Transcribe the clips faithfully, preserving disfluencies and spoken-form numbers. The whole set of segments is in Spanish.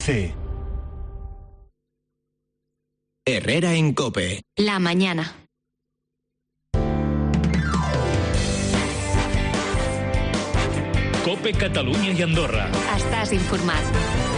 C. Herrera en COPE. La mañana. COPE Catalunya i Andorra. Estàs informat.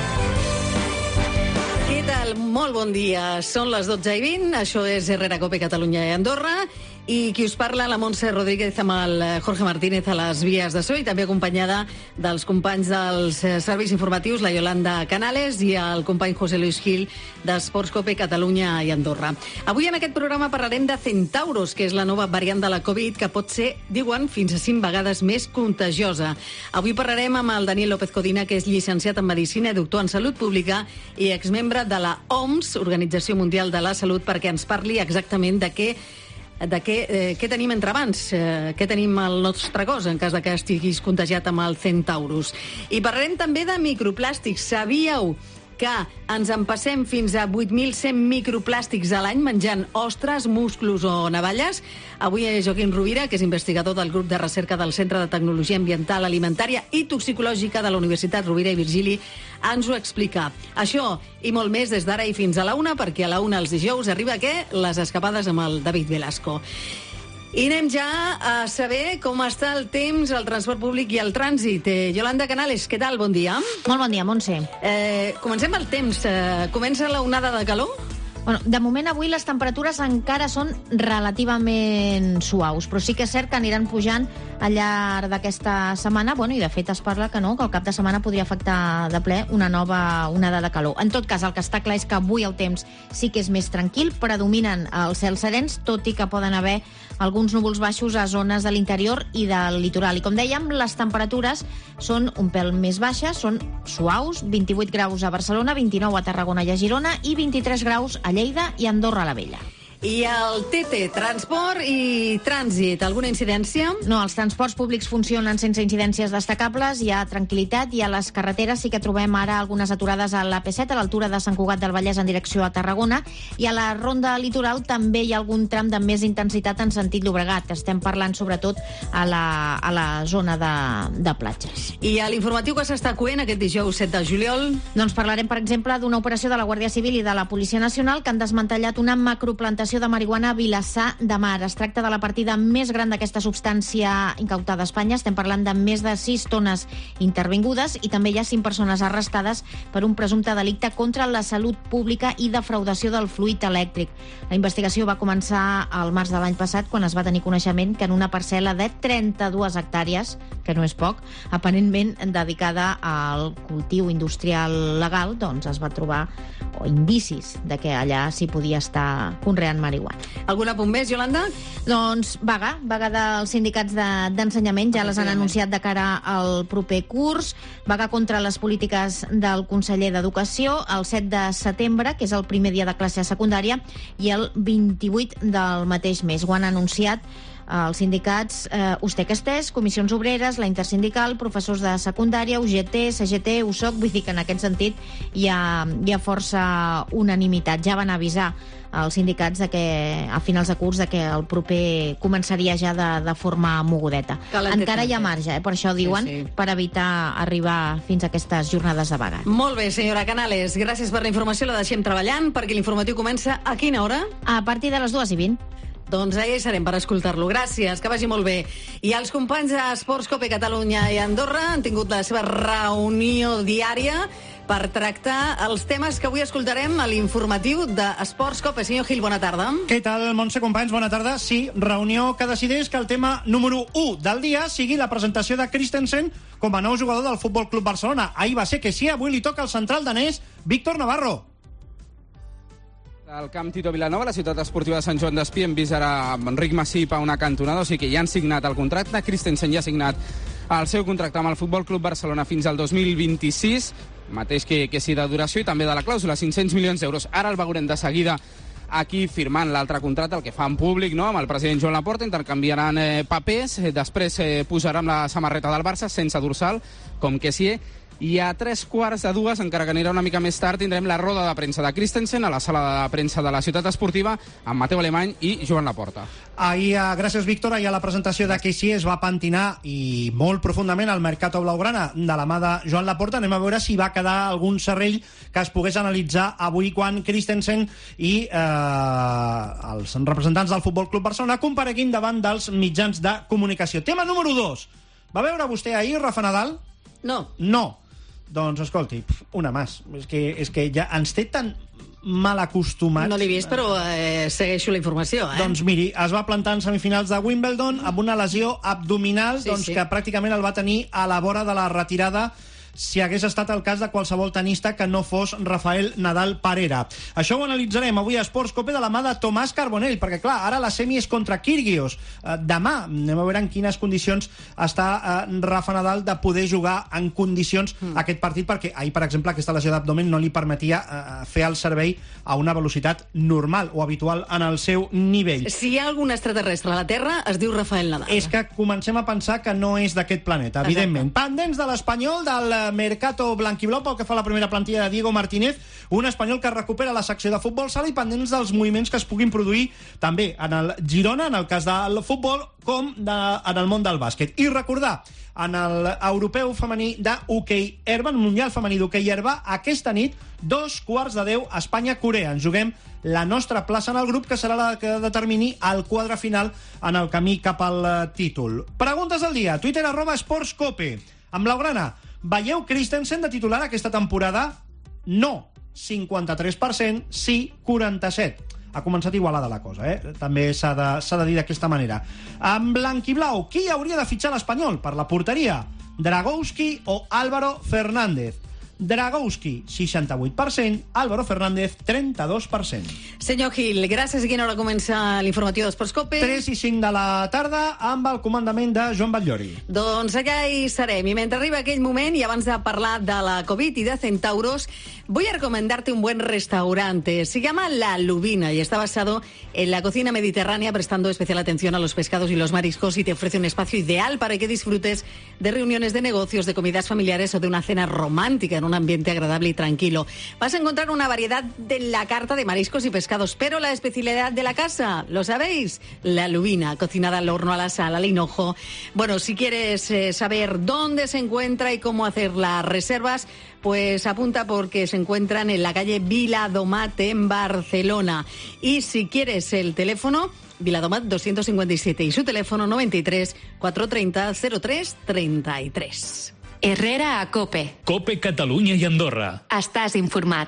Què tal? Molt bon dia. Són les dotze i vint. Això és Herrera, COPE Catalunya i Andorra. I qui us parla, la Montse Rodríguez amb el Jorge Martínez a les vies de so i també acompanyada dels companys dels serveis informatius, la Yolanda Canales i el company José Luis Gil d'Esports COPE Catalunya i Andorra. Avui en aquest programa parlarem de Centauros, que és la nova variant de la Covid que pot ser, diuen, fins a cinc vegades més contagiosa. Avui parlarem amb el Daniel López Codina, que és llicenciat en Medicina i doctor en Salut Pública i exmembre de la O M S, Organització Mundial de la Salut, perquè ens parli exactament de què de què, eh, què tenim entre mans, eh, què tenim al nostre cos en cas de que estiguis contagiat amb el Centaurus. I parlarem també de microplàstics. Sabíeu que ens en passem fins a vuit mil cent microplàstics a l'any menjant ostres, musclos o navalles? Avui és Joaquim Rovira, que és investigador del grup de recerca del Centre de Tecnologia Ambiental, Alimentària i Toxicològica de la Universitat Rovira i Virgili, ens ho explica. Això i molt més des d'ara i fins a la una, perquè a la una els dijous arriba, què? Les escapades amb el David Velasco. I anem ja a saber com està el temps, el transport públic i el trànsit. Eh, Yolanda Canales, què tal? Bon dia. Molt bon dia, Montse. Eh, comencem el temps. Eh, comença la onada de calor? Bueno, de moment avui les temperatures encara són relativament suaus, però sí que és cert que aniran pujant al llarg d'aquesta setmana. Bueno, i de fet es parla que no, que el cap de setmana podria afectar de ple una nova onada de calor. En tot cas, el que està clar és que avui el temps sí que és més tranquil, predominen els cels serens, tot i que poden haver alguns núvols baixos a zones de l'interior i del litoral. I com dèiem, les temperatures són un pèl més baixes, són suaus, vint-i-vuit graus a Barcelona, vint-i-nou a Tarragona i a Girona i vint-i-tres graus a Lleida i Andorra la Vella. I el T T, transport i trànsit, alguna incidència? No, els transports públics funcionen sense incidències destacables, hi ha tranquil·litat i a les carreteres sí que trobem ara algunes aturades a l'A P set, a l'altura de Sant Cugat del Vallès en direcció a Tarragona, i a la ronda litoral també hi ha algun tram de més intensitat en sentit Llobregat. Estem parlant sobretot a la, a la zona de, de platges. I a l'informatiu que s'està coent aquest dijous set de juliol? Doncs parlarem, per exemple, d'una operació de la Guàrdia Civil i de la Policia Nacional que han desmantellat una macroplantació de marihuana a Vilassar de Mar. Es tracta de la partida més gran d'aquesta substància incautada a Espanya. Estem parlant de més de sis tones intervingudes i també hi ha cinc persones arrestades per un presumpte delicte contra la salut pública i defraudació del fluid elèctric. La investigació va començar al març de l'any passat, quan es va tenir coneixement que en una parcel·la de trenta-dues hectàrees, que no és poc, aparentment dedicada al cultiu industrial legal, doncs es va trobar o indicis de que allà s'hi podia estar conreant marihuana. Algun apunt més, Yolanda? Doncs vaga, vaga dels sindicats d'ensenyament, de, ja les han anunciat de cara al proper curs, vaga contra les polítiques del conseller d'Educació el set de setembre, que és el primer dia de classe a secundària, i el vint-i-vuit del mateix mes. Ho han anunciat els sindicats eh, U S T E C Estés, Comissions Obreres, la Intersindical, professors de secundària, U G T, C G T, U S O C, vull dir que en aquest sentit hi ha, hi ha força unanimitat. Ja van avisar els sindicats de que a finals de curs de que el proper començaria ja de, de forma mogudeta. Calentet, encara hi ha marge, eh? Per això diuen, sí, sí. per evitar arribar fins a aquestes jornades de vaga. Molt bé, senyora Canales, gràcies per la informació, la deixem treballant, perquè l'informatiu comença a quina hora? A partir de les dues i vint. Doncs allà hi serem per escoltar-lo. Gràcies, que vagi molt bé. I els companys d'Esports COPE Catalunya i Andorra han tingut la seva reunió diària per tractar els temes que avui escoltarem a l'informatiu d'Esports COPE. Senyor Gil, bona tarda. Què tal, Montse, companys? Bona tarda. Sí, reunió que decideix que el tema número u del dia sigui la presentació de Christensen com a nou jugador del Futbol Club Barcelona. Ahir va ser que sí, avui li toca al central danès Víctor Navarro. Al camp Tito Vilanova, la ciutat esportiva de Sant Joan d'Espí, hem vist ara Enric Massip a una cantonada, o sigui que ja han signat el contracte. Christensen ja ha signat el seu contracte amb el Futbol Club Barcelona fins al dos mil vint-i-sis, mateix que, que sí de duració i també de la clàusula, cinc-cents milions d'euros. Ara el veurem de seguida aquí firmant l'altre contracte, el que fa en públic, no?, amb el president Joan Laporta, intercanviaran eh, papers, eh, després eh, posarà amb la samarreta del Barça sense dorsal, com que sí, I a tres quarts de dues, encara que anirà una mica més tard, tindrem la roda de premsa de Christensen a la sala de premsa de la Ciutat Esportiva amb Mateu Alemany i Joan Laporta. Ahir, gràcies Víctor, ahir a la presentació de Kessie es va pentinar i molt profundament al Mercato Blaugrana de la mà de Joan Laporta. Anem a veure si va quedar algun serrell que es pogués analitzar avui quan Christensen i eh, els representants del Futbol Club Barcelona compareguin davant dels mitjans de comunicació. Tema número dos. Va veure vostè ahir, Rafa Nadal? No. No. Doncs, escolti, una més. És que, és que ja ens té tan mal acostumats. No l'he vist, però eh, segueixo la informació. Eh? Doncs miri, es va plantar en semifinals de Wimbledon amb una lesió abdominal sí, doncs, sí. que pràcticament el va tenir a la vora de la retirada si hagués estat el cas de qualsevol tenista que no fos Rafael Nadal Parera. Això ho analitzarem avui a Sports Cope de la mà de Tomàs Carbonell, perquè clar, ara la semi és contra Kyrgios. Eh, demà anem a veure en quines condicions està eh, Rafa Nadal de poder jugar en condicions mm. aquest partit, perquè ahir, per exemple, aquesta lesió d'abdomen no li permetia eh, fer el servei a una velocitat normal o habitual en el seu nivell. Si hi ha algun extraterrestre a la Terra, es diu Rafael Nadal. És que comencem a pensar que no és d'aquest planeta, Exacte. Evidentment. Pendents de l'Espanyol, del Mercato blanquiblau, pel que fa a la primera plantilla de Diego Martínez, un espanyol que recupera la secció de futbol sala i pendents dels moviments que es puguin produir també en el Girona, en el cas del futbol, com de, en el món del bàsquet. I recordar, en el europeu femení d'hoquei herba, en el mundial femení d'hoquei herba, aquesta nit, dos quarts de deu, Espanya-Corea. Ens juguem la nostra plaça en el grup, que serà la que determini el quadre final en el camí cap al títol. Preguntes del dia. Twitter arroba esportscope. Amb Blaugrana, veieu Christensen de titular aquesta temporada? No, cinquanta-tres per cent, sí, quaranta-set per cent. Ha començat igualada la cosa, eh? També s'ha de, s'ha de dir d'aquesta manera. En blanquiblau, qui hauria de fitxar l'Espanyol per la porteria? Dragowski o Álvaro Fernández? Dragowski, seixanta-vuit per cent, Álvaro Fernández, trenta-dos per cent. Senyor Gil, gràcies. A quina hora comença l'informatiu d'Esports Cope? tres i cinc de la tarda, amb el comandament de Joan Batllori. Doncs allà hi serem. I mentre arriba aquell moment, i abans de parlar de la Covid y de Centauros, voy a recomendarte un buen restaurante. Se llama La Lubina y está basado en la cocina mediterránea, prestando especial atención a los pescados y los mariscos, y te ofrece un espacio ideal para que disfrutes de reuniones de negocios, de comidas familiares o de una cena romántica en un ambiente agradable y tranquilo. Vas a encontrar una variedad de la carta de mariscos y pescados, pero la especialidad de la casa, ¿lo sabéis? La Lubina, cocinada al horno, a la sal, al hinojo. Bueno, si quieres eh, saber dónde se encuentra y cómo hacer las reservas, pues apunta, porque se encuentran en la calle Viladomat en Barcelona. Y si quieres el teléfono, Viladomat doscientos cincuenta y siete y su teléfono noventa y tres, cuatrocientos treinta, cero tres treinta y tres. Herrera a Cope. Cope Catalunya i Andorra. Estàs informat.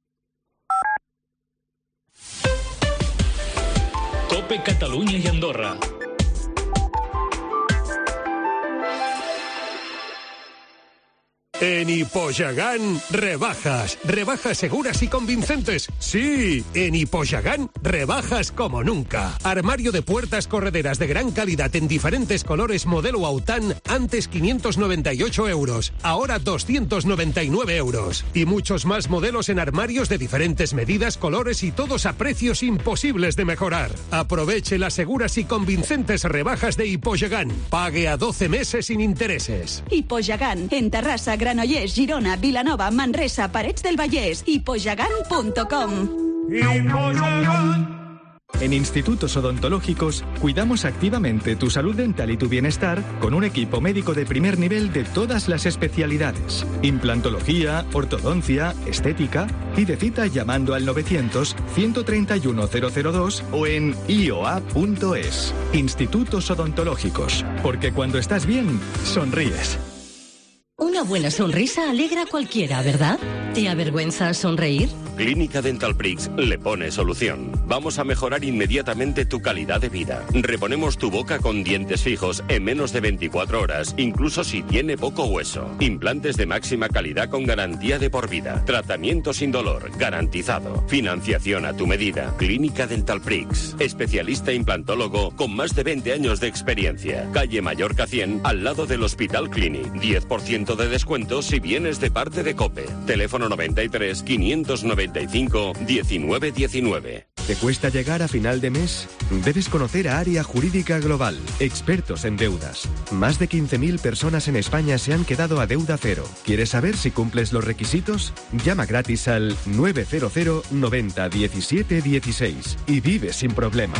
Cope Catalunya i Andorra. En Hipoyagán, rebajas. Rebajas seguras y convincentes. Sí, en Hipoyagán, rebajas como nunca. Armario de puertas correderas de gran calidad en diferentes colores modelo Aután, antes quinientos noventa y ocho euros, ahora doscientos noventa y nueve euros. Y muchos más modelos en armarios de diferentes medidas, colores y todos a precios imposibles de mejorar. Aproveche las seguras y convincentes rebajas de Hipoyagán. Pague a doce meses sin intereses. Hipoyagán, en Terrassa, Granollers, Girona, Vilanova, Manresa, Parets del Vallès. hipoyagán punto com. En Institutos Odontológicos cuidamos activamente tu salud dental y tu bienestar con un equipo médico de primer nivel de todas las especialidades. Implantología, ortodoncia, estética. Pide cita llamando al novecientos, ciento treinta y uno, cero cero dos o en i o a punto es. Institutos Odontológicos. Porque cuando estás bien, sonríes. Una buena sonrisa alegra a cualquiera, ¿verdad? ¿Te avergüenza sonreír? Clínica Dental Prix le pone solución. Vamos a mejorar inmediatamente tu calidad de vida. Reponemos tu boca con dientes fijos en menos de veinticuatro horas, incluso si tiene poco hueso. Implantes de máxima calidad con garantía de por vida. Tratamiento sin dolor, garantizado. Financiación a tu medida. Clínica Dental Prix. Especialista implantólogo con más de veinte años de experiencia. Calle Mallorca cien, al lado del Hospital Clinic. diez por ciento de descuento si vienes de parte de COPE. Teléfono noventa y tres, quinientos noventa y cinco, diecinueve diecinueve. ¿Te cuesta llegar a final de mes? Debes conocer a Área Jurídica Global, expertos en deudas. Más de quince mil personas en España se han quedado a deuda cero. ¿Quieres saber si cumples los requisitos? Llama gratis al nueve cero cero noventa diecisiete dieciséis y vive sin problemas.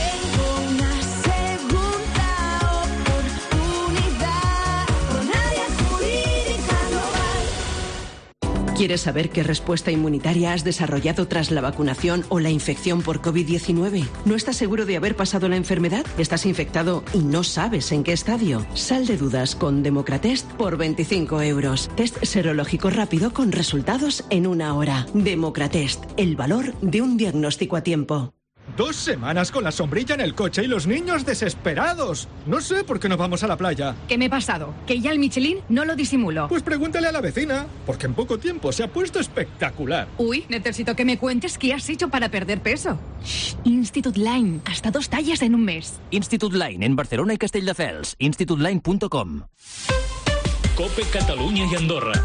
¿Quieres saber qué respuesta inmunitaria has desarrollado tras la vacunación o la infección por COVID diecinueve? ¿No estás seguro de haber pasado la enfermedad? ¿Estás infectado y no sabes en qué estadio? Sal de dudas con Democratest por veinticinco euros. Test serológico rápido con resultados en una hora. Democratest, el valor de un diagnóstico a tiempo. Dos semanas con la sombrilla en el coche y los niños desesperados. No sé por qué no vamos a la playa. ¿Qué me he pasado? ¿Que ya el Michelin no lo disimulo? Pues pregúntale a la vecina, porque en poco tiempo se ha puesto espectacular. Uy, necesito que me cuentes qué has hecho para perder peso. Shh, Institute Line, hasta dos tallas en un mes. Institute Line, en Barcelona y Castelldefels. institute line punto com. COPE Cataluña y Andorra.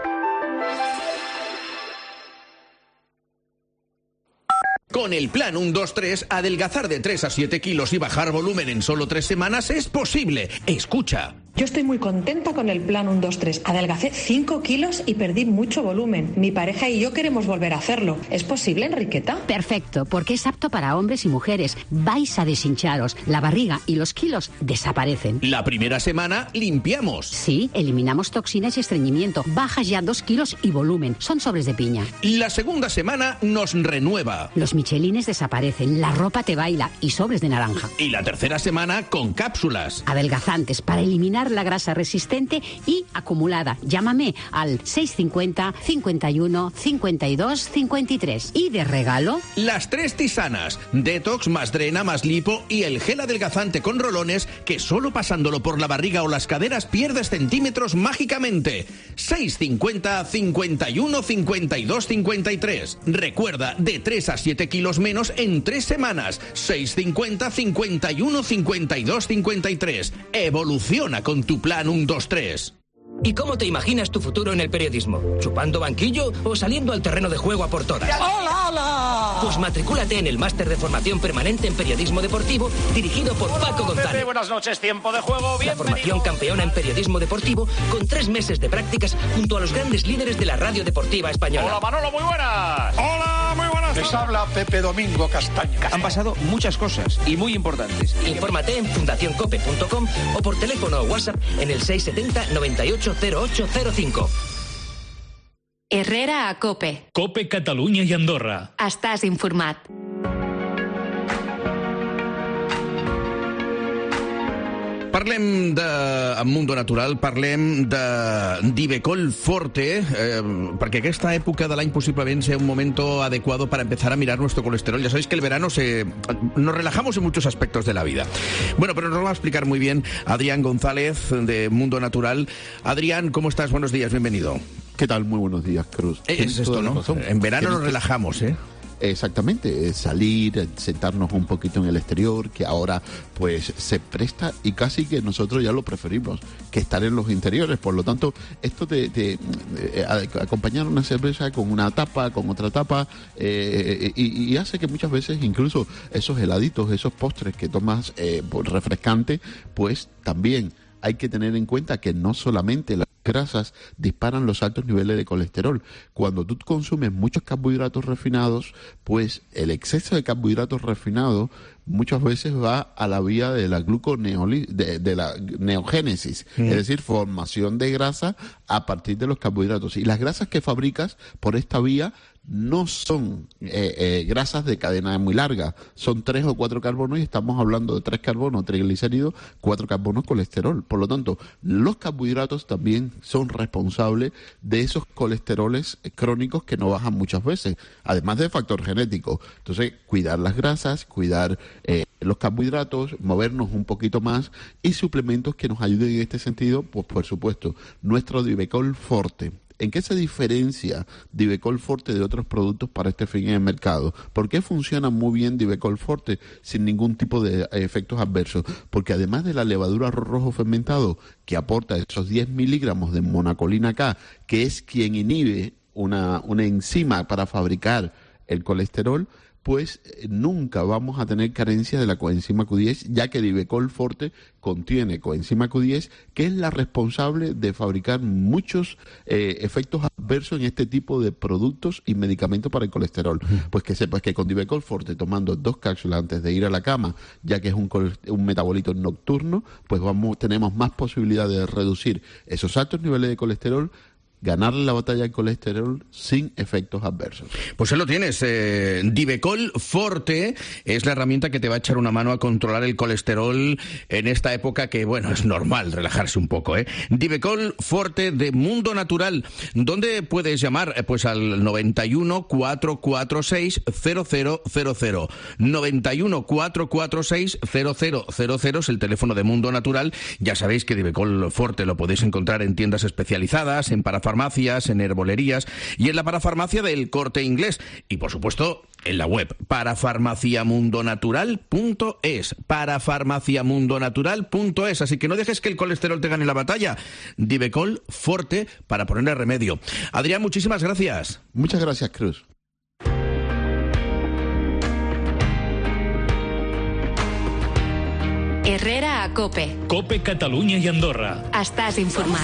Con el plan uno dos tres, adelgazar de tres a siete kilos y bajar volumen en solo tres semanas es posible. Escucha. Yo estoy muy contenta con el plan uno dos tres. Adelgacé cinco kilos y perdí mucho volumen. Mi pareja y yo queremos volver a hacerlo. ¿Es posible, Enriqueta? Perfecto, porque es apto para hombres y mujeres. Vais a deshincharos. La barriga y los kilos desaparecen. La primera semana limpiamos. Sí, eliminamos toxinas y estreñimiento. Bajas ya dos kilos y volumen. Son sobres de piña. La segunda semana nos renueva. Los michelines desaparecen. La ropa te baila y sobres de naranja. Y la tercera semana con cápsulas. Adelgazantes para eliminar la grasa resistente y acumulada. Llámame al seis cincuenta, cincuenta y uno, cincuenta y dos, cincuenta y tres. Y de regalo, las tres tisanas. Detox más drena más lipo y el gel adelgazante con rolones que solo pasándolo por la barriga o las caderas pierdes centímetros mágicamente. seis cincuenta, cincuenta y uno, cincuenta y dos, cincuenta y tres. Recuerda, de tres a siete kilos menos en tres semanas. seis cincuenta, cincuenta y uno, cincuenta y dos, cincuenta y tres. Evoluciona con tu plan uno dos tres. ¿Y cómo te imaginas tu futuro en el periodismo? ¿Chupando banquillo o saliendo al terreno de juego a por todas? ¡Hola, hola! Pues matricúlate en el máster de formación permanente en periodismo deportivo dirigido por Hola, Paco González. Pepe, buenas noches, tiempo de juego, bienvenido. La formación campeona en periodismo deportivo con tres meses de prácticas junto a los grandes líderes de la radio deportiva española. Hola, Manolo, muy buenas. Hola, muy buenas. Les habla Pepe Domingo Castaño. Han pasado muchas cosas y muy importantes. Infórmate en fundación cope punto com o por teléfono o WhatsApp en el seis setenta, noventa y ocho, cero ocho cero cinco. Herrera a COPE. COPE Catalunya i Andorra. Estàs informat. Parlem de en Mundo Natural, parlem de d'Ivecol Forte, eh, porque aquesta època de l'any possiblement sea un momento adecuado para empezar a mirar nuestro colesterol. Ya sabéis que el verano se nos relajamos en muchos aspectos de la vida. Bueno, pero nos lo va a explicar muy bien Adrián González de Mundo Natural. Adrián, ¿cómo estás? Buenos días, bienvenido. ¿Qué tal? Muy buenos días, Cruz. Es esto, ¿no? En verano nos relajamos, ¿eh? Exactamente, salir, sentarnos un poquito en el exterior, que ahora pues se presta y casi que nosotros ya lo preferimos que estar en los interiores. Por lo tanto, esto de, de, de acompañar una cerveza con una tapa, con otra tapa, eh, y, y hace que muchas veces incluso esos heladitos, esos postres que tomas eh, refrescante, pues también hay que tener en cuenta que no solamente las grasas disparan los altos niveles de colesterol. Cuando tú consumes muchos carbohidratos refinados, pues el exceso de carbohidratos refinados muchas veces va a la vía de la gluconeoli- de, de la neogénesis, mm. es decir, formación de grasa a partir de los carbohidratos. Y las grasas que fabricas por esta vía no son eh, eh, grasas de cadena muy larga, son tres o cuatro carbonos y estamos hablando de tres carbonos, triglicéridos, cuatro carbonos, colesterol. Por lo tanto, los carbohidratos también son responsables de esos colesteroles crónicos que no bajan muchas veces, además de factor genético. Entonces, cuidar las grasas, cuidar eh, los carbohidratos, movernos un poquito más y suplementos que nos ayuden en este sentido, pues por supuesto, nuestro Divecol Forte. ¿En qué se diferencia Divecol Forte de otros productos para este fin en el mercado? ¿Por qué funciona muy bien Divecol Forte sin ningún tipo de efectos adversos? Porque además de la levadura arroz rojo fermentado que aporta esos diez miligramos de monacolina K, que es quien inhibe una, una enzima para fabricar el colesterol, pues eh, nunca vamos a tener carencia de la coenzima Q diez, ya que Divecol Forte contiene coenzima Q diez, que es la responsable de fabricar muchos eh, efectos adversos en este tipo de productos y medicamentos para el colesterol. Pues que sepas que con Divecol Forte, tomando dos cápsulas antes de ir a la cama, ya que es un, un metabolito nocturno, pues vamos tenemos más posibilidad de reducir esos altos niveles de colesterol, ganarle la batalla al colesterol sin efectos adversos. Pues ahí lo tienes. Eh, Divecol Forte es la herramienta que te va a echar una mano a controlar el colesterol en esta época que, bueno, es normal relajarse un poco, ¿eh? Divecol Forte de Mundo Natural. ¿Dónde puedes llamar? Pues al noventa y uno, cuatrocientos cuarenta y seis, cero cero cero cero. noventa y uno, cuatrocientos cuarenta y seis, cero cero cero cero es el teléfono de Mundo Natural. Ya sabéis que Divecol Forte lo podéis encontrar en tiendas especializadas, en parafarmacias, farmacias, en herbolerías y en la parafarmacia del Corte Inglés. Y, por supuesto, en la web parafarmaciamundonatural punto es. parafarmaciamundonatural punto es. Así que no dejes que el colesterol te gane la batalla. Divecol Forte para ponerle remedio. Adrián, muchísimas gracias. Muchas gracias, Cruz. Herrera a Cope. Cope Catalunya i Andorra. Estàs informat.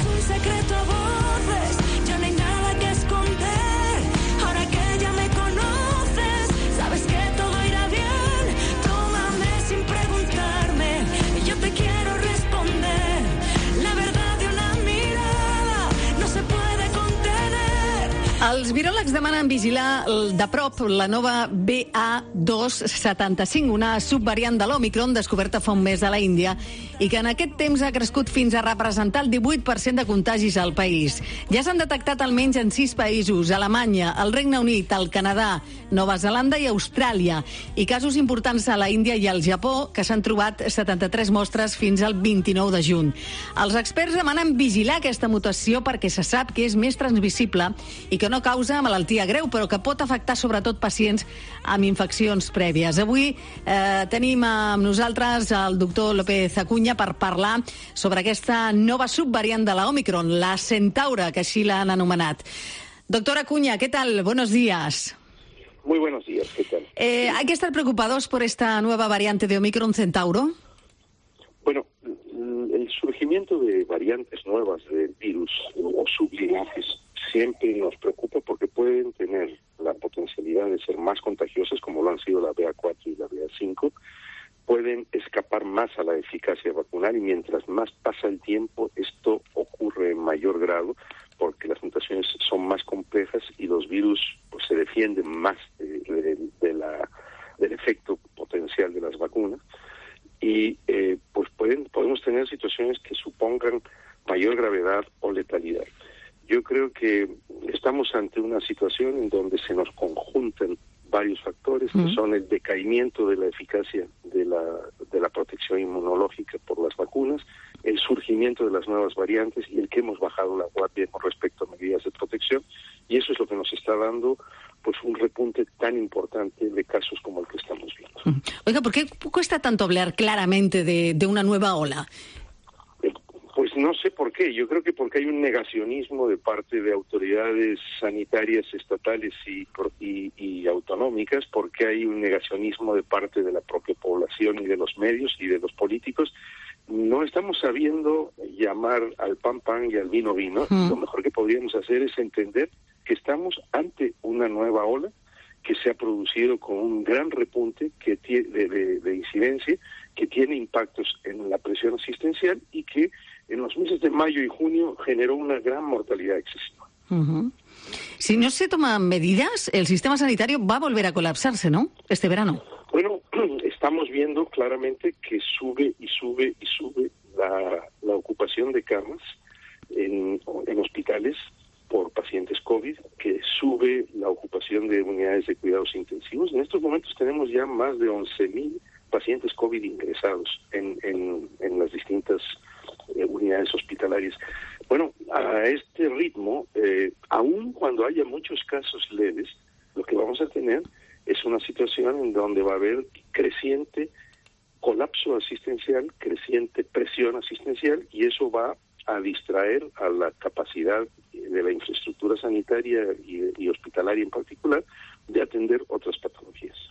Els viròlegs demanen vigilar de prop la nova B A dos setanta-cinc, una subvariant de l'Òmicron descoberta fa un mes a la Índia i que en aquest temps ha crescut fins a representar el divuit per cent de contagis al país. Ja s'han detectat almenys en sis països: Alemanya, el Regne Unit, el Canadà, Nova Zelanda i Austràlia, i casos importants a la Índia i al Japó, que s'han trobat setanta-tres mostres fins al vint-i-nou de juny. Els experts demanen vigilar aquesta mutació perquè se sap que és més transmissible i que no causa malaltia greu, però que pot afectar sobretot pacients amb infeccions prèvies. Avui eh, tenim amb nosaltres el doctor López Acuña per parlar sobre aquesta nova subvariant de la Òmicron, la Centaura, que així l'han anomenat. Doctor Acuña, ¿qué tal? Buenos días. Muy buenos días, ¿qué tal? Eh, ¿Hay que estar preocupados por esta nueva variante de Omicron Centauro? Bueno, el surgimiento de variantes nuevas del virus o sublinajes siempre nos preocupa porque pueden tener la potencialidad de ser más contagiosas, como lo han sido la B A cuatro y la B A cinco, pueden escapar más a la eficacia vacunal y mientras más pasa el tiempo esto ocurre en mayor grado porque las mutaciones son más complejas y los virus pues, se defienden más de, de, de la, del efecto potencial de las vacunas y eh, pues pueden podemos tener situaciones que supongan mayor gravedad o letalidad. Yo creo que estamos ante una situación en donde se nos conjuntan varios factores, que son el decaimiento de la eficacia de la, de la protección inmunológica por las vacunas, el surgimiento de las nuevas variantes y el que hemos bajado la guardia con respecto a medidas de protección, y eso es lo que nos está dando pues un repunte tan importante de casos como el que estamos viendo. Oiga, ¿por qué cuesta tanto hablar claramente de, de una nueva ola? Pues no sé por qué. Yo creo que porque hay un negacionismo de parte de autoridades sanitarias estatales y, y, y autonómicas, porque hay un negacionismo de parte de la propia población y de los medios y de los políticos. No estamos sabiendo llamar al pan pan y al vino vino. Mm. Lo mejor que podríamos hacer es entender que estamos ante una nueva ola que se ha producido con un gran repunte que tiene, de, de, de incidencia, que tiene impactos en la presión asistencial y que en los meses de mayo y junio generó una gran mortalidad excesiva. Uh-huh. Si no se toman medidas, el sistema sanitario va a volver a colapsarse, ¿no?, este verano. Bueno, estamos viendo claramente que sube y sube y sube la, la ocupación de camas en, en hospitales por pacientes COVID, que sube la ocupación de unidades de cuidados intensivos. En estos momentos tenemos ya más de once mil pacientes COVID ingresados en, en, en las distintas eh, unidades hospitalarias. Bueno, a este ritmo, eh, aun cuando haya muchos casos leves, lo que vamos a tener es una situación en donde va a haber creciente colapso asistencial, creciente presión asistencial, y eso va a distraer a la capacidad de la infraestructura sanitaria y, y hospitalaria en particular de atender otras patologías.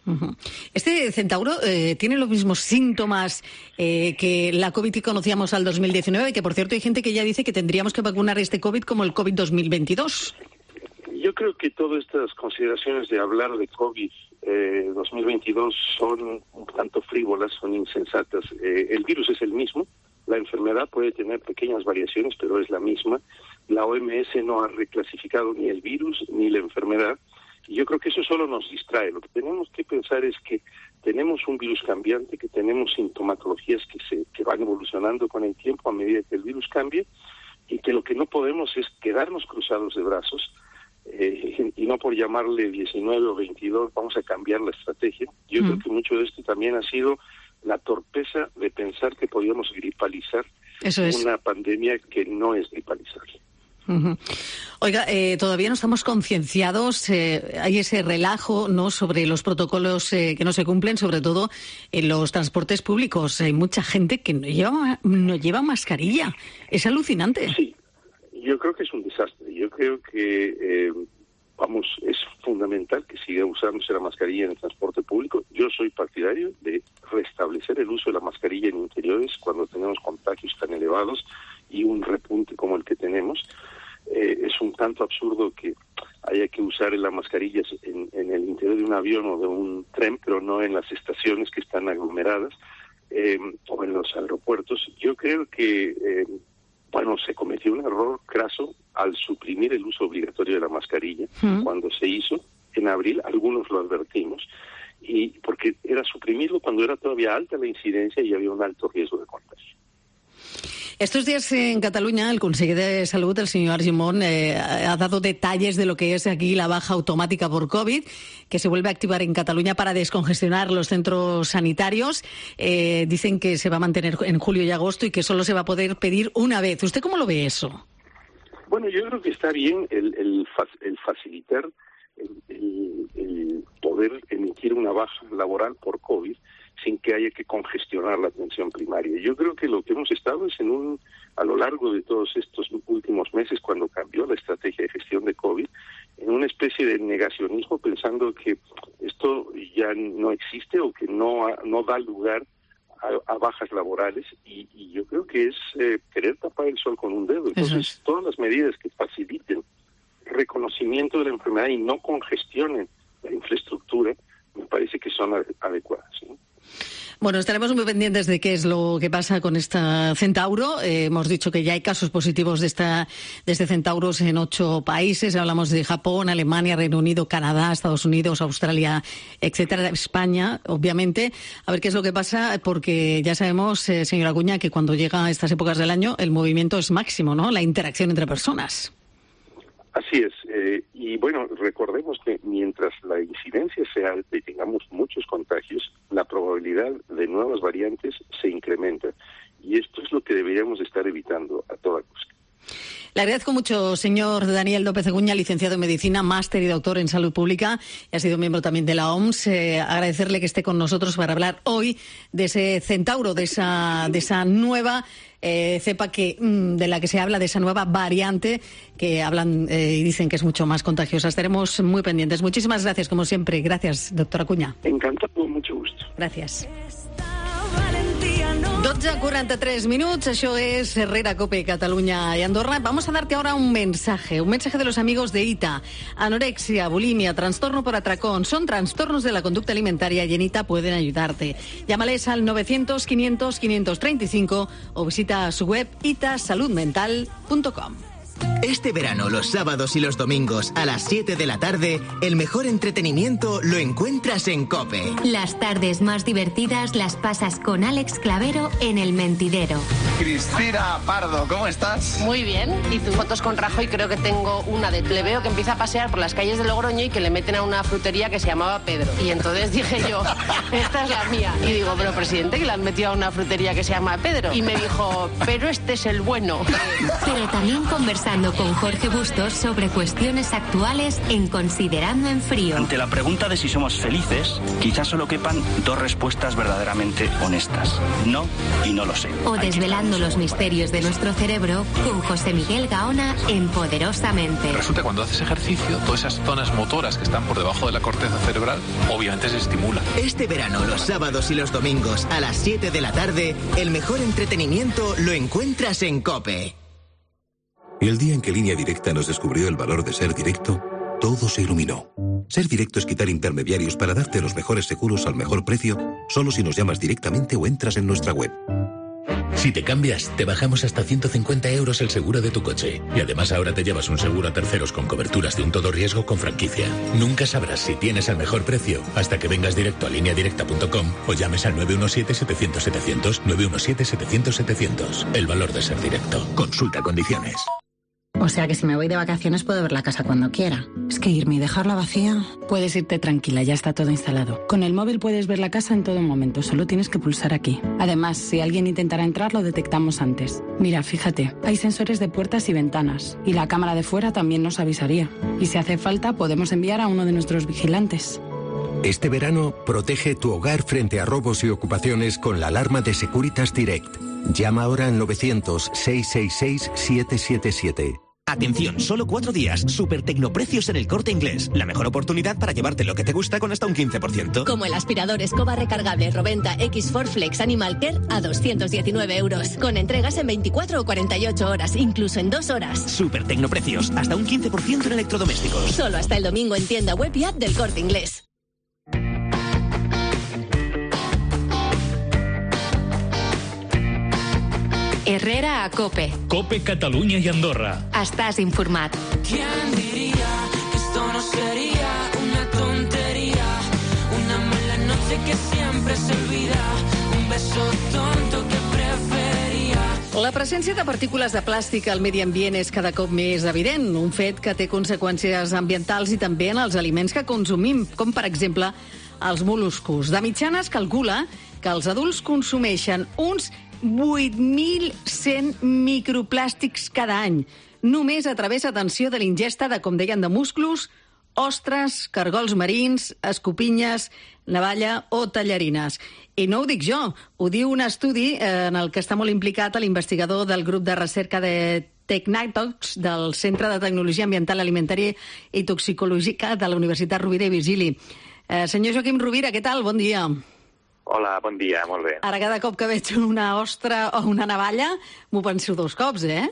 Uh-huh. ¿Este centauro eh, tiene los mismos síntomas eh, que la COVID que conocíamos al dos mil diecinueve? Que, por cierto, hay gente que ya dice que tendríamos que vacunar este COVID como el COVID dos mil veintidós. Yo creo que todas estas consideraciones de hablar de COVID eh, dos mil veintidós son un tanto frívolas, son insensatas. Eh, el virus es el mismo, la enfermedad puede tener pequeñas variaciones, pero es la misma. La O M S no ha reclasificado ni el virus ni la enfermedad. Y yo creo que eso solo nos distrae. Lo que tenemos que pensar es que tenemos un virus cambiante, que tenemos sintomatologías que se que van evolucionando con el tiempo a medida que el virus cambie, y que lo que no podemos es quedarnos cruzados de brazos, eh, y no por llamarle diecinueve o veintidós vamos a cambiar la estrategia. Yo mm. creo que mucho de esto también ha sido la torpeza de pensar que podíamos gripalizar Eso es. una pandemia que no es gripalizable. Uh-huh. Oiga, eh, todavía no estamos concienciados, eh, hay ese relajo, ¿no?, sobre los protocolos eh, que no se cumplen, sobre todo en los transportes públicos. Hay mucha gente que no lleva, no lleva mascarilla. Es alucinante. Sí, yo creo que es un desastre. Yo creo que, eh, vamos, es fundamental que siga usándose la mascarilla en el transporte público. Yo soy partidario de restablecer el uso de la mascarilla en interiores cuando tenemos contagios tan elevados y un repunte como el que tenemos. Eh, es un tanto absurdo que haya que usar las mascarillas en, en el interior de un avión o de un tren, pero no en las estaciones que están aglomeradas, eh, o en los aeropuertos. Yo creo que, eh, bueno, se cometió un error craso al suprimir el uso obligatorio de la mascarilla. ¿Mm? Cuando se hizo, en abril, algunos lo advertimos, y porque era suprimirlo cuando era todavía alta la incidencia y había un alto riesgo de contagio. Estos días en Cataluña el conseller de Salud, el señor Argimon, eh, ha dado detalles de lo que es aquí la baja automática por COVID, que se vuelve a activar en Cataluña para descongestionar los centros sanitarios. Eh, dicen que se va a mantener en julio y agosto y que solo se va a poder pedir una vez. ¿Usted cómo lo ve eso? Bueno, yo creo que está bien el, el, el facilitar el, el, el poder emitir una baja laboral por COVID sin que haya que congestionar la atención primaria. Yo creo que lo que hemos estado es en un, a lo largo de todos estos últimos meses, cuando cambió la estrategia de gestión de COVID, en una especie de negacionismo, pensando que esto ya no existe o que no, no da lugar a, a bajas laborales, y, y yo creo que es eh, querer tapar el sol con un dedo. Entonces, todas las medidas que faciliten el reconocimiento de la enfermedad y no congestionen la infraestructura, me parece que son adecuadas, ¿no? Bueno, estaremos muy pendientes de qué es lo que pasa con esta centauro. Eh, hemos dicho que ya hay casos positivos de esta de este centauros en ocho países. Hablamos de Japón, Alemania, Reino Unido, Canadá, Estados Unidos, Australia, etcétera, España, obviamente. A ver qué es lo que pasa, porque ya sabemos, eh, señora Acuña, que cuando llega a estas épocas del año el movimiento es máximo, ¿no? La interacción entre personas. Así es, eh, y bueno, recordemos que mientras la incidencia sea alta y tengamos muchos contagios, la probabilidad de nuevas variantes se incrementa, y esto es lo que deberíamos estar evitando a toda costa. Le agradezco mucho, señor Daniel López Acuña, licenciado en Medicina, máster y doctor en Salud Pública, y ha sido miembro también de la O M S. Eh, agradecerle que esté con nosotros para hablar hoy de ese centauro, de esa, de esa nueva eh, cepa que, de la que se habla, de esa nueva variante que hablan eh, y dicen que es mucho más contagiosa. Estaremos muy pendientes. Muchísimas gracias, como siempre. Gracias, doctor Acuña. Encantado, mucho gusto. Gracias. dotze quaranta-tres minuts, això es Herrera, Cope, Cataluña y Andorra. Vamos a darte ahora un mensaje, un mensaje de los amigos de I T A. Anorexia, bulimia, trastorno por atracón, son trastornos de la conducta alimentaria y en I T A pueden ayudarte. Llámales al novecientos, quinientos, quinientos treinta y cinco o visita su web itasaludmental punto com. Este verano, los sábados y los domingos a las siete de la tarde, el mejor entretenimiento lo encuentras en COPE. Las tardes más divertidas las pasas con Alex Clavero en El Mentidero. Cristina Pardo, ¿cómo estás? Muy bien. Y tus fotos con Rajoy, creo que tengo una de le veo que empieza a pasear por las calles de Logroño y que le meten a una frutería que se llamaba Pedro. Y entonces dije yo, esta es la mía. Y digo, pero presidente, que le han metido a una frutería que se llama Pedro. Y me dijo, pero este es el bueno. Pero también conversamos conversando con Jorge Bustos sobre cuestiones actuales en Considerando en Frío. Ante la pregunta de si somos felices, quizás solo quepan dos respuestas verdaderamente honestas. No y no lo sé. O desvelando los misterios de nuestro cerebro con José Miguel Gaona en Poderosamente. Resulta que cuando haces ejercicio, todas esas zonas motoras que están por debajo de la corteza cerebral, obviamente se estimulan. Este verano, los sábados y los domingos, a las siete de la tarde, el mejor entretenimiento lo encuentras en COPE. El día en que Línea Directa nos descubrió el valor de ser directo, todo se iluminó. Ser directo es quitar intermediarios para darte los mejores seguros al mejor precio, solo si nos llamas directamente o entras en nuestra web. Si te cambias, te bajamos hasta ciento cincuenta euros el seguro de tu coche. Y además ahora te llevas un seguro a terceros con coberturas de un todo riesgo con franquicia. Nunca sabrás si tienes el mejor precio hasta que vengas directo a línea directa punto com o llames al nueve uno siete, setecientos, setecientos, nueve uno siete, setecientos, setecientos. El valor de ser directo. Consulta condiciones. O sea que si me voy de vacaciones puedo ver la casa cuando quiera. Es que irme y dejarla vacía... Puedes irte tranquila, ya está todo instalado. Con el móvil puedes ver la casa en todo momento, solo tienes que pulsar aquí. Además, si alguien intentara entrar, lo detectamos antes. Mira, fíjate, hay sensores de puertas y ventanas. Y la cámara de fuera también nos avisaría. Y si hace falta, podemos enviar a uno de nuestros vigilantes. Este verano, protege tu hogar frente a robos y ocupaciones con la alarma de Securitas Direct. Llama ahora al novecientos, seiscientos sesenta y seis, setecientos setenta y siete. Atención, solo cuatro días, super tecnoprecios en El Corte Inglés. La mejor oportunidad para llevarte lo que te gusta con hasta un quince por ciento. Como el aspirador escoba recargable Roventa X cuatro Flex Animal Care a doscientos diecinueve euros. Con entregas en veinticuatro o cuarenta y ocho horas, incluso en dos horas. Super tecnoprecios, hasta un quince por ciento en electrodomésticos. Solo hasta el domingo en tienda web y app del Corte Inglés. Herrera a COPE. COPE Catalunya i Andorra. Estàs informat. ¿Quién diría que esto no sería una tontería? Una mala noche que siempre se olvida. Un beso tonto que prefería. La presència de partícules de plàstic al medi ambient és cada cop més evident, un fet que té conseqüències ambientals i també en els aliments que consumim, com per exemple els mol·luscos. De mitjana es calcula que els adults consumeixen uns vuit mil cent microplàstics cada any, només a través, atenció, de l'ingesta de, com deien, de musclos, ostres, cargols marins, escopinyes, navalla o tallarines. I no ho dic jo, ho diu un estudi en el que està molt implicat l'investigador del grup de recerca de Tecnatox del Centre de Tecnologia Ambiental, Alimentària i Toxicològica de la Universitat Rovira i Virgili. Eh, senyor Joaquim Rovira, què tal? Bon dia. Hola, bon dia, molt bé. Ara cada cop que veig una ostra o una navalla m'ho penso dos cops, eh?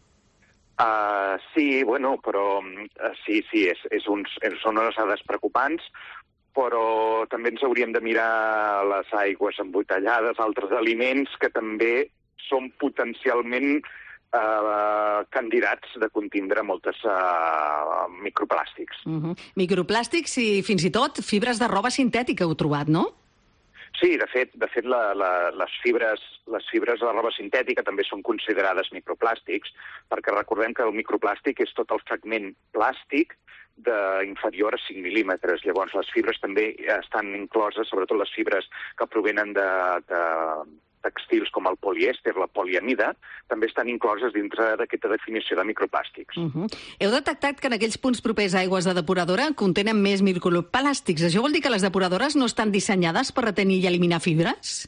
Uh, sí, bueno, però uh, sí, sí, és, és uns, són unes dades preocupants, però també ens hauríem de mirar les aigües embotellades, altres aliments que també són potencialment uh, candidats de contindre moltes uh, microplàstics. Uh-huh. Microplàstics i fins i tot fibres de roba sintètica heu trobat, no? Sí, de fet, de fet la, la, les, fibres, les fibres de la roba sintètica també són considerades microplàstics, perquè recordem que el microplàstic és tot el fragment plàstic de inferior a cinc mil·límetres. Llavors, les fibres també estan incloses, sobretot les fibres que provenen de, de textils com el polièster, la poliamida, també estan incloses dintre d'aquesta definició de microplàstics. Uh-huh. Heu detectat que en aquells punts propers a aigües de depuradora contenen més microplàstics. Això vol dir que les depuradores no estan dissenyades per retenir i eliminar fibres?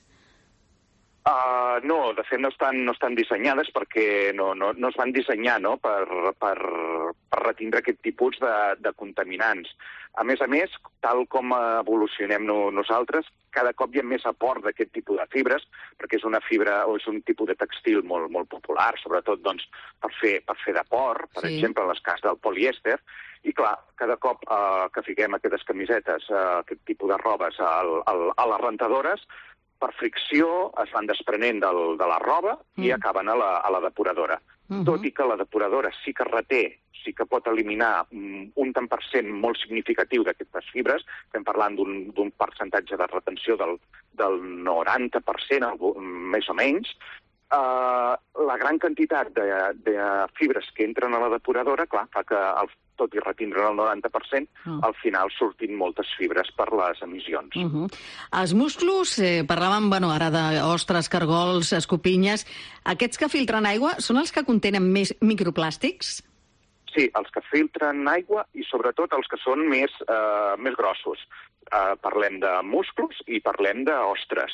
Uh, no, de fet no estan, no estan dissenyades perquè no, no, no es van dissenyar, no? per, per, per retindre aquest tipus de, de contaminants. A més a més, tal com evolucionem no, nosaltres, cada cop hi ha més aport d'aquest tipus de fibres, perquè és una fibra o és un tipus de textil molt, molt popular, sobretot doncs, per fer, per fer de port, per sí. exemple, en el cas del polièster. I clar, cada cop eh, que fiquem aquestes camisetes, eh, aquest tipus de robes al, al, a les rentadores, per fricció es van desprenent del, de la roba mm. i acaben a la, a la depuradora. Mm-hmm. Tot i que la depuradora sí que reté, sí que pot eliminar um, un tant per cent molt significatiu d'aquestes fibres, estem parlant d'un percentatge de retenció del, del noranta per cent, més o menys, uh, la gran quantitat de, de fibres que entren a la depuradora, clar, fa que el, tot i retindre'n el noranta per cent, Mm. al final sortin moltes fibres per les emissions. Uh -huh. Els musclos, eh, parlàvem bueno, ara d'ostres, cargols, escopinyes. Aquests que filtren aigua són els que contenen més microplàstics? Sí, els que filtren aigua i sobretot els que són més, eh, més grossos. Eh, parlem de musclos i parlem d'ostres.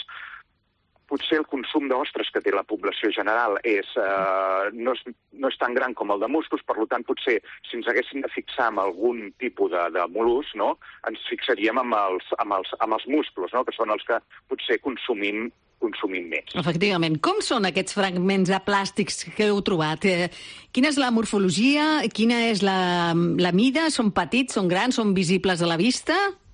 Potser el consum d'ostres que té la població general és, eh, no, és, no és tan gran com el de musclos, per tant, potser, si ens haguéssim de fixar en algun tipus de, de mol·lusc, no?, ens fixaríem amb els, amb els, amb els musclos, no?, que són els que potser consumim, consumim més. Efectivament. Com són aquests fragments de plàstics que heu trobat? Eh, quina és la morfologia? Quina és la, la mida? Són petits, són grans, són visibles a la vista?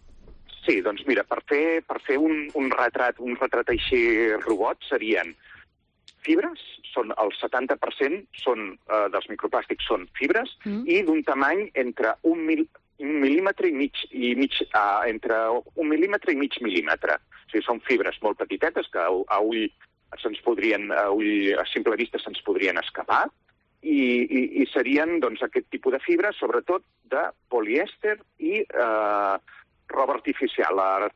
Sí, doncs mira, per fer, per fer un, un retrat un retrat així robot serien fibres, són el setanta per cent són, eh, dels microplàstics són fibres, mm. i d'un tamany entre un, mil, un mil·límetre i mig, i mig uh, entre un mil·límetre i mig mil·límetre. O sigui, són fibres molt petitetes que a, a ull se'ns podrien, a ull a simple vista se'ns podrien escapar, i, i, i serien doncs, aquest tipus de fibres, sobretot de polièster i eh, roba artificial,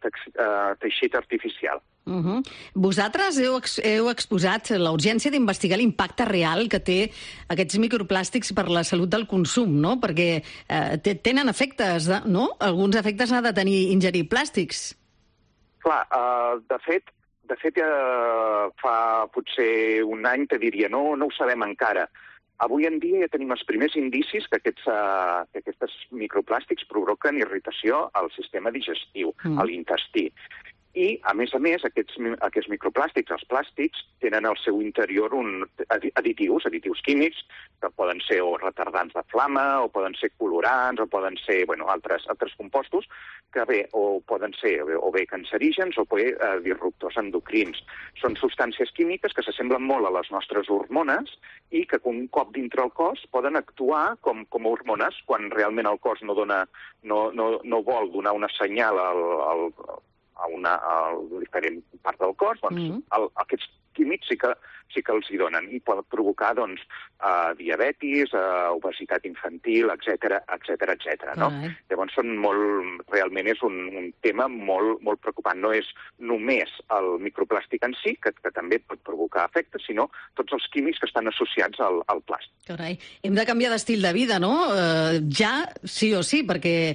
uh, teixit artificial. Uh -huh. Vosaltres heu, ex heu exposat la urgència d'investigar l'impacte real que té aquests microplàstics per la salut del consum, no? Perquè eh, tenen efectes, no? Alguns efectes n'ha de tenir ingerir plàstics. Clar, uh, de fet, de fet uh, fa potser un any te diria, no, no ho sabem encara. Avui en dia ja tenim els primers indicis que aquests, uh, que aquests microplàstics provoquen irritació al sistema digestiu, mm. a l'intestí. I, a més a més, aquests, aquests microplàstics, els plàstics, tenen al seu interior un, additius, additius químics, que poden ser o retardants de flama, o poden ser colorants, o poden ser bueno, altres, altres compostos, que bé, o poden ser o bé cancerígens o bé eh, disruptors endocrins. Són substàncies químiques que s'assemblen molt a les nostres hormones i que un cop dintre el cos poden actuar com, com a hormones quan realment el cos no, dona, no, no, no vol donar una senyal al, al a una a diferent part del cos, doncs mm. el, aquests químics sí que, sí que els hi donen i poden provocar doncs, uh, diabetis, uh, obesitat infantil, etcètera, etcètera, etcètera, no? Mm. Llavors són molt, realment és un, un tema molt, molt preocupant. No és només el microplàstic en si, que, que també pot provocar efectes, sinó tots els químics que estan associats al, al plàstic. Carai, hem de canviar d'estil de vida, no? Uh, ja, sí o sí, perquè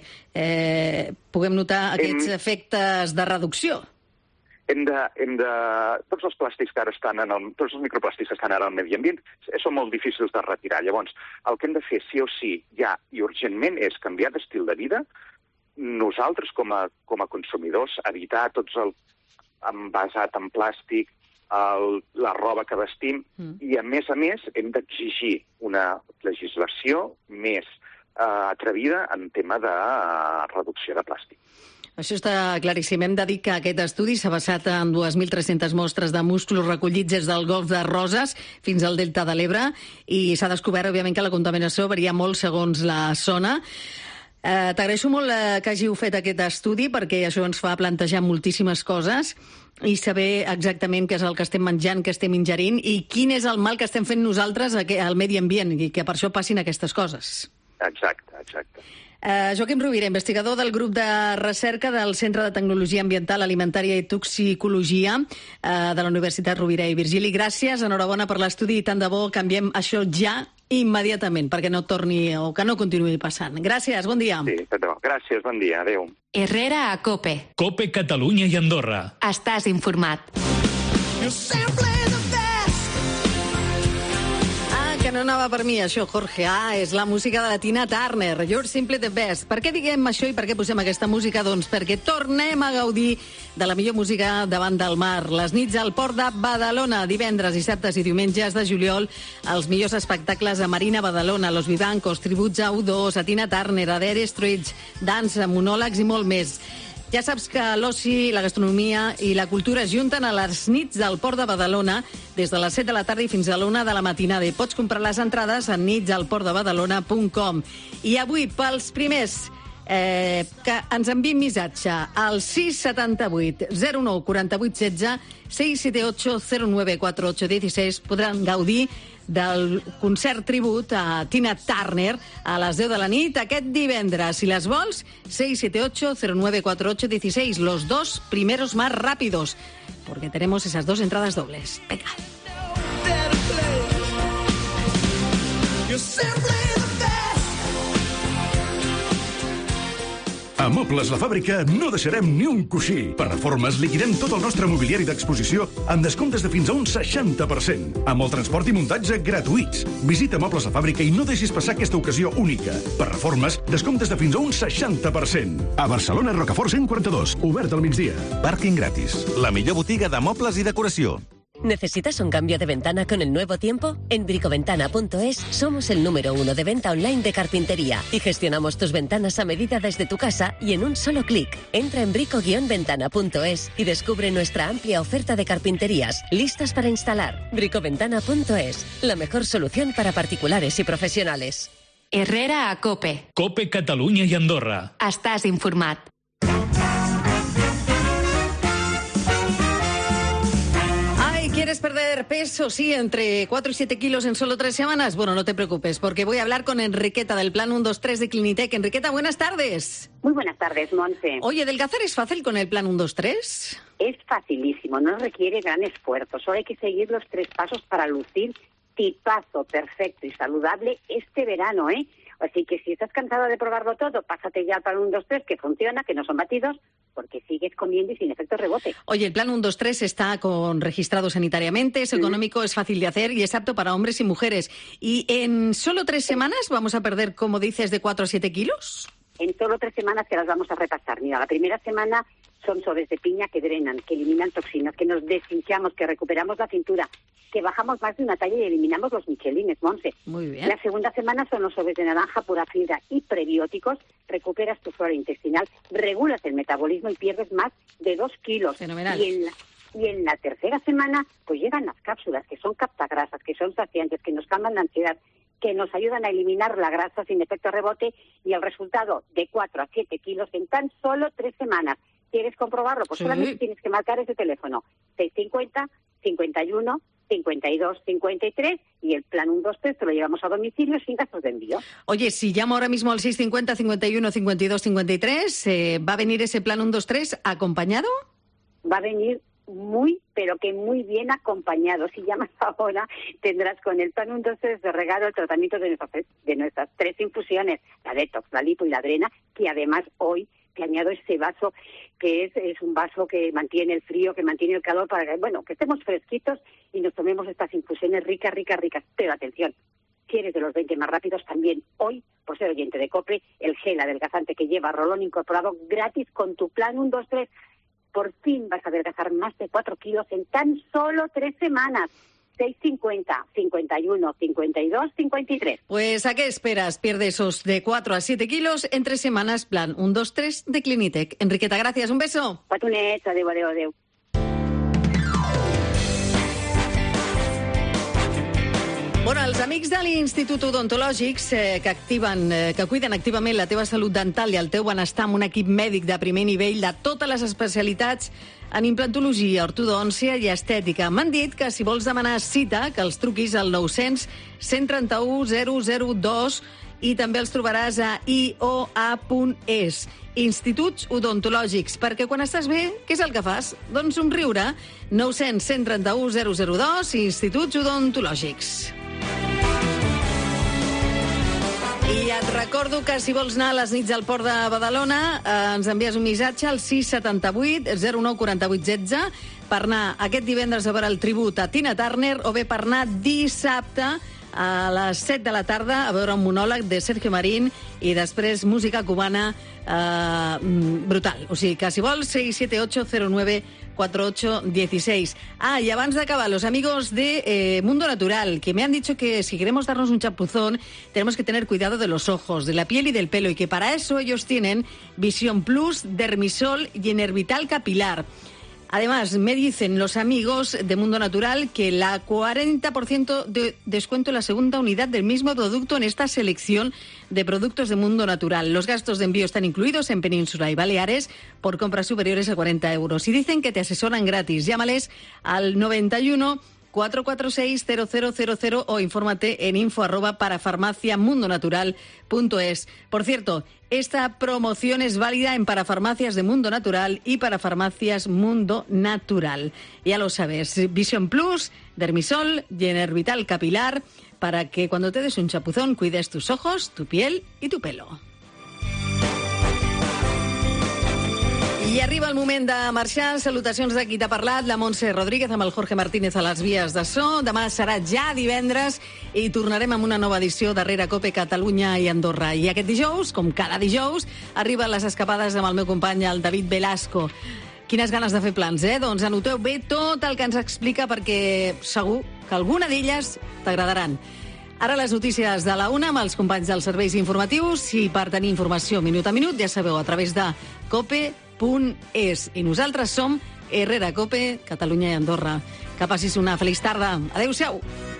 eh, puguem notar aquests hem... efectes de reducció. Hem de, hem de... Tots els plàstics que ara estan en el... Tots els microplàstics que estan ara al medi ambient són molt difícils de retirar. Llavors, el que hem de fer sí o sí, ja i urgentment, és canviar d'estil de vida. Nosaltres, com a, com a consumidors, evitar tots el envasat en plàstic, el, la roba que vestim, mm. i, a més a més, hem d'exigir una legislació més eh, atrevida en tema de uh, reducció de plàstic. Això està claríssim. Hem de dir que aquest estudi s'ha basat en dos mil tres-centes mostres de musclos recollits des del golf de Roses fins al delta de l'Ebre i s'ha descobert, òbviament, que la contaminació varia molt segons la zona. Eh, T'agraeixo molt eh, que hàgiu fet aquest estudi perquè això ens fa plantejar moltíssimes coses i saber exactament què és el que estem menjant, què estem ingerint i quin és el mal que estem fent nosaltres al medi ambient i que per això passin aquestes coses. Exacte, exacte. Uh, Joaquim Rovira, investigador del grup de recerca del Centre de Tecnologia Ambiental, Alimentària i Toxicologia uh, de la Universitat Rovira i Virgili. Gràcies, enhorabona per l'estudi i tant de bo canviem això ja immediatament perquè no torni o que no continuï passant. Gràcies, bon dia. Sí, tant de bo. Gràcies, bon dia, adéu. Herrera a COPE. COPE Catalunya i Andorra. Estàs informat. Que no anava per mi, això, Jorge. Ah, és la música de la Tina Turner, You're Simply the Best. Per què diguem això i per què posem aquesta música? Doncs perquè tornem a gaudir de la millor música davant del mar. Les nits al Port de Badalona, divendres, dissabtes i diumenges de juliol, els millors espectacles a Marina Badalona, Los Vivancos, tributs a U dos, a Tina Turner, a Dire Straits, dansa, monòlegs i molt més. Ja saps que l'oci, la gastronomia i la cultura es junten a les nits del Port de Badalona des de les set de la tarda i fins a l'una de la matinada i pots comprar les entrades a nits al port de badalona punt com. I avui, pels primers eh, que ens enviïn missatge al sis setanta vuit zero nou quaranta vuit setze seis setanta ocho cero nueve cuarenta y ocho dieciséis podran gaudir del concert tribut a Tina Turner a les deu de la nit aquest divendres. Si les vols, seis siete ocho cero nueve cuatro ocho uno seis, los dos primeros más rápidos, porque tenemos esas dos entradas dobles. Venga. A Mobles La Fàbrica no deixarem ni un coixí. Per reformes liquidem tot el nostre mobiliari d'exposició amb descomptes de fins a un seixanta per cent. Amb el transport i muntatge gratuïts. Visita Mobles La Fàbrica i no deixis passar aquesta ocasió única. Per reformes, descomptes de fins a un seixanta per cent. A Barcelona, Rocafort cent quaranta-dos, obert al migdia. Pàrquing gratis. La millor botiga de mobles i decoració. ¿Necesitas un cambio de ventana con el nuevo tiempo? En bricoventana punto es somos el número uno de venta online de carpintería y gestionamos tus ventanas a medida desde tu casa y en un solo clic. Entra en brico guion ventana punto es y descubre nuestra amplia oferta de carpinterías listas para instalar. bricoventana punto es, la mejor solución para particulares y profesionales. Herrera a COPE. COPE Catalunya i Andorra. Estàs informat. ¿Quieres perder peso? Sí, entre cuatro y siete kilos en solo tres semanas. Bueno, no te preocupes, porque voy a hablar con Enriqueta del Plan uno dos tres de Clinitec. Enriqueta, buenas tardes. Muy buenas tardes, Monse. Oye, ¿adelgazar es fácil con el Plan uno dos tres? Es facilísimo, no requiere gran esfuerzo. Solo hay que seguir los tres pasos para lucir tipazo, perfecto y saludable este verano, ¿eh? Así que si estás cansado de probarlo todo, pásate ya al Plan uno dos tres, que funciona, que no son batidos, porque sigues comiendo y sin efecto rebote. Oye, el Plan uno dos tres está con registrado sanitariamente, es económico, es fácil de hacer y es apto para hombres y mujeres. ¿Y en solo tres semanas vamos a perder, como dices, de cuatro a siete kilos? En solo tres semanas que las vamos a repasar. Mira, la primera semana son sobres de piña que drenan, que eliminan toxinas, que nos deshinchamos, que recuperamos la cintura, que bajamos más de una talla y eliminamos los michelines, Monse. Muy bien. La segunda semana son los sobres de naranja, pura fibra y prebióticos, recuperas tu flora intestinal, regulas el metabolismo y pierdes más de dos kilos. Fenomenal. Y en la, y en la tercera semana, pues llegan las cápsulas, que son captagrasas, que son saciantes, que nos calman la ansiedad, que nos ayudan a eliminar la grasa sin efecto rebote y el resultado de cuatro a siete kilos en tan solo tres semanas. ¿Quieres comprobarlo? Pues sí. Solamente tienes que marcar ese teléfono, seis cincuenta, cincuenta y uno, cincuenta y dos, cincuenta y tres y el Plan uno dos tres te lo llevamos a domicilio sin gastos de envío. Oye, si llamo ahora mismo al seis cincuenta, cincuenta y uno, cincuenta y dos, cincuenta y tres, eh, ¿va a venir ese Plan uno dos tres acompañado? Va a venir muy, pero que muy bien acompañado. Si llamas ahora, tendrás con el Plan uno dos tres de regalo el tratamiento de nuestras, de nuestras tres infusiones, la detox, la lipo y la drena, que además hoy te añado este vaso, que es, es un vaso que mantiene el frío, que mantiene el calor, para que, bueno, que estemos fresquitos y nos tomemos estas infusiones ricas, ricas, ricas. Pero atención, si eres de los veinte más rápidos, también hoy, por ser oyente de COPE, el gel adelgazante que lleva rolón incorporado gratis con tu Plan uno dos tres. Por fin vas a adelgazar más de cuatro kilos en tan solo tres semanas. seis cincuenta, cincuenta y uno, cincuenta y dos, cincuenta y tres. Pues, ¿a qué esperas? Pierde esos de cuatro a siete kilos en tres semanas. Plan uno dos tres de Clinitec. Enriqueta, gracias. Un beso. Patunets, adeu, adeu, adeu. Bueno, els amics de l'Institut Odontològics eh, que activen, eh, que cuiden activament la teva salut dental i el teu benestar amb un equip mèdic de primer nivell de totes les especialitats en implantologia, ortodòncia i estètica. M'han dit que si vols demanar cita, que els truquis al nou cents, cent trenta-u, zero zero dos i també els trobaràs a i o a punt es. Instituts Odontològics, perquè quan estàs bé, què és el que fas? Doncs somriure. nou cents, cent trenta-u, zero zero dos, Instituts Odontològics. I et recordo que si vols anar a les nits al Port de Badalona, eh, ens envies un missatge al sis setanta vuit, zero nou quaranta vuit setze per anar aquest divendres a veure el tribut a Tina Turner o bé per anar dissabte a les set de la tarda a veure un monòleg de Sergio Marín i després música cubana eh, brutal. O sigui que si vols, seis siete ocho cero nueve cuatro ocho uno seis. Ah, y abans d'acabar, los amigos de eh, Mundo Natural, que me han dicho que si queremos darnos un chapuzón, tenemos que tener cuidado de los ojos, de la piel y del pelo, y que para eso ellos tienen Visión Plus, Dermisol y Enervital Capilar. Además, me dicen los amigos de Mundo Natural que la cuarenta por ciento de descuento en la segunda unidad del mismo producto en esta selección de productos de Mundo Natural. Los gastos de envío están incluidos en Península y Baleares por compras superiores a cuarenta euros. Y dicen que te asesoran gratis. Llámales al noventa y uno cuatro cuatro seis cero cero cero cero o infórmate en info arroba parafarmaciamundonatural punto es. Por cierto, esta promoción es válida en Parafarmacias de Mundo Natural y Parafarmacias Mundo Natural. Ya lo sabes, Vision Plus, Dermisol y Enervital Capilar, para que cuando te des un chapuzón cuides tus ojos, tu piel y tu pelo. I arriba el moment de marxar. Salutacions de qui t'ha parlat, la Montse Rodríguez amb el Jorge Martínez a les vies de so. Demà serà ja divendres i tornarem amb una nova edició de Herrera Cope Catalunya i Andorra. I aquest dijous, com cada dijous, arriben les escapades amb el meu company, el David Velasco. Quines ganes de fer plans, eh? Doncs anoteu bé tot el que ens explica perquè segur que alguna d'elles t'agradaran. Ara les notícies de la una amb els companys dels serveis informatius i per tenir informació minut a minut, ja sabeu, a través de cope punt es. I nosaltres som Herrera Cope, Catalunya i Andorra. Que passis una feliç tarda. Adéu-siau.